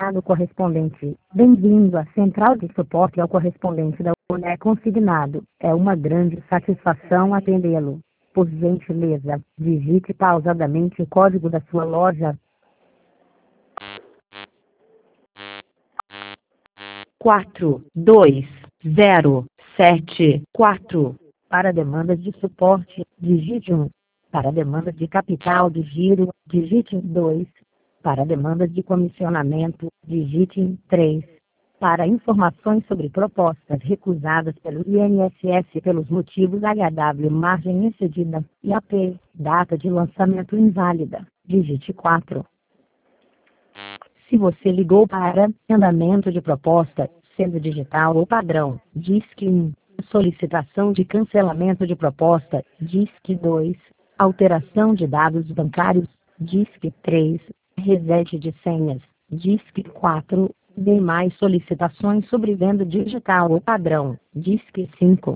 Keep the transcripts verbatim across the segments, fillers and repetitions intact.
consignado correspondente. Bem-vindo à central de suporte ao correspondente da Olé consignado. É uma grande satisfação atendê-lo. Por gentileza, digite pausadamente o código da sua loja. quatro, dois, zero, sete, quatro. Para demandas de suporte, digite um. Para demandas de capital de giro, digite dois. Para demandas de comissionamento, digite três. Para informações sobre propostas recusadas pelo I N S S pelos motivos H W margem excedida, I A P, data de lançamento inválida, digite quatro. Se você ligou para andamento de proposta, sendo digital ou padrão, disque um. Solicitação de cancelamento de proposta, disque dois. Alteração de dados bancários, disque três. Reset de senhas, disque quatro. Demais solicitações sobre venda digital ou padrão, disque cinco.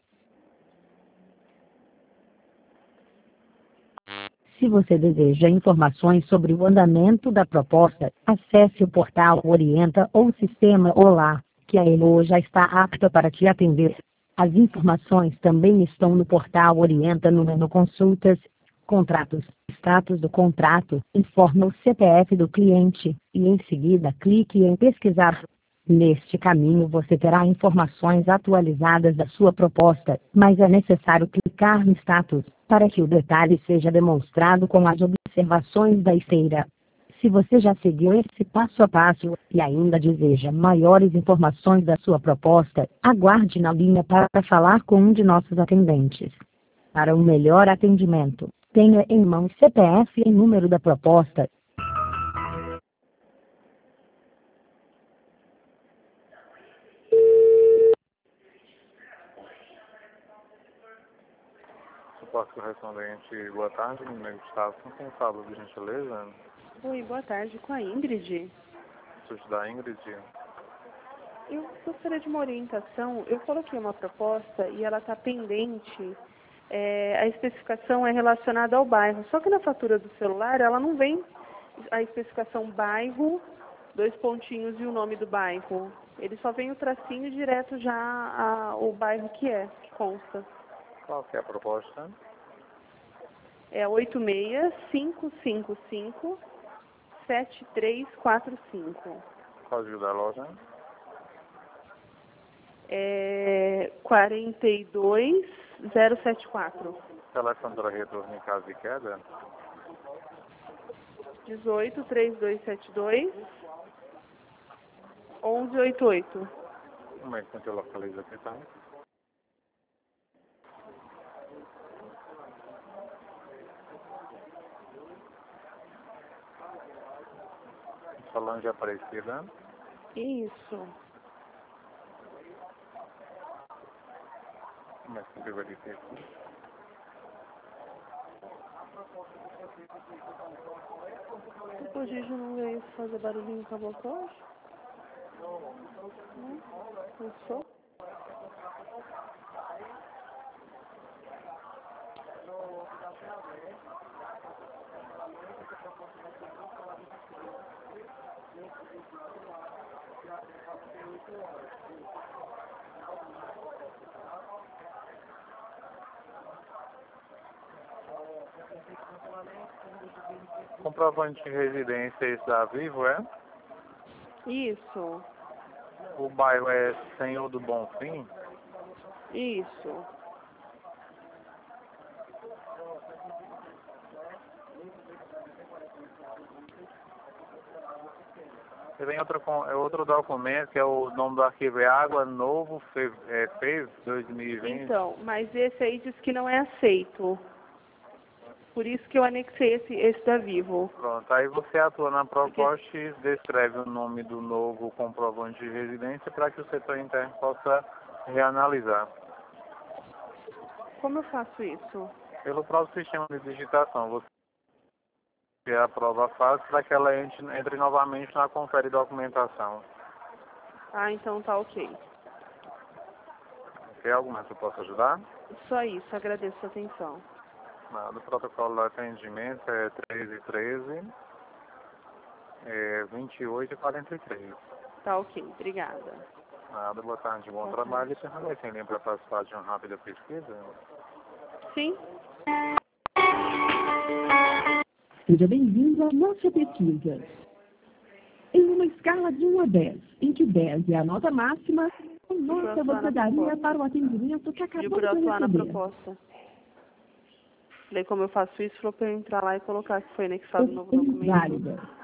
Se você deseja informações sobre o andamento da proposta, acesse o portal Orienta ou Sistema Olá, que a Elo já está apta para te atender. As informações também estão no portal Orienta no menu Consultas, Contratos, status do contrato, informa o C P F do cliente, e em seguida clique em Pesquisar. Neste caminho você terá informações atualizadas da sua proposta, mas é necessário clicar no status, para que o detalhe seja demonstrado com as observações da esteira. Se você já seguiu esse passo a passo, e ainda deseja maiores informações da sua proposta, aguarde na linha para falar com um de nossos atendentes. Para um melhor atendimento, tenha em mão C P F e número da proposta. Suporte correspondente, boa tarde, meu nome é Gustavo, com quem falo, por gentileza? Oi, boa tarde, com a Ingrid. Sou da Ingrid. Eu gostaria de uma orientação. Eu coloquei uma proposta e ela está pendente. É, a especificação é relacionada ao bairro, só que na fatura do celular ela não vem a especificação bairro, dois pontinhos e o nome do bairro. Ele só vem o tracinho direto já a, o bairro que é, que consta. Qual que é a proposta? É oito seis cinco cinco cinco sete três quatro cinco. Código da loja? É quarenta e dois zero setenta e quatro. Telefone para retorno em caso de queda? dezoito, trinta e dois setenta e dois, onze oitenta e oito. Um momento que eu localizo aqui, tá? Solange Aparecida. Isso. Um momento que eu verifico aqui. O Gigi não veio fazer barulhinho com a boca hoje? Não? Não sou? Comprovante de residência esse da Vivo, é? Isso. O bairro é Senhor do Bonfim? Isso. Você tem outro, com- é outro documento que é o nome do arquivo é Água Novo Fe, é, Fez dois mil e vinte. Então, mas esse aí diz que não é aceito. Por isso que eu anexei esse, esse da Vivo. Pronto, aí você atua na proposta e descreve o nome do novo comprovante de residência para que o setor interno possa reanalisar. Como eu faço isso? Pelo próprio sistema de digitação, você aprova a fase para que ela entre, entre novamente na confere documentação. Ah, então tá ok. Tem algo mais que eu possa ajudar? Só isso, agradeço a atenção. Nada, o protocolo de atendimento é treze e treze. É vinte e oito e quarenta e três. Tá ok, obrigada. Nada, boa tarde, bom trabalho. E você não vai sem linha para participar de uma rápida pesquisa? Sim. Seja bem-vindo à nossa pesquisa. Em uma escala de um a dez, em que dez é a nota máxima, qual nota você daria para o atendimento que acabou Pediu para de eu atuar na receber? proposta. Falei como eu faço isso, falou para eu entrar lá e colocar que foi anexado no novo documento. Válida.